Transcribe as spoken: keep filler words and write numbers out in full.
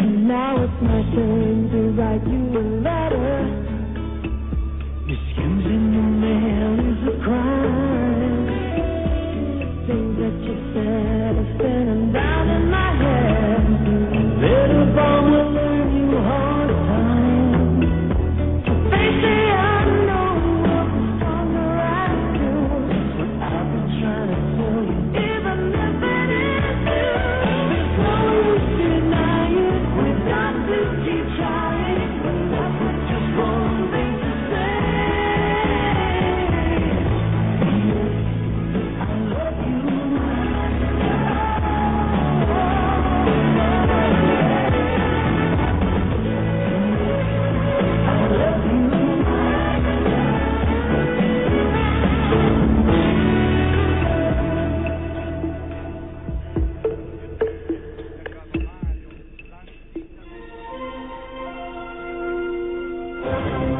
Now it's my turn to write you a letter. Misusing the mail is a crime. Things that you said are spinning down in my head. Little bomb will learn you hard time. To face the unknown will be stronger as you. I've been trying to tell you, even if it is true. There's no use denying it. We've got to keep trying. That's what just one thing to say. I love you. Thank you.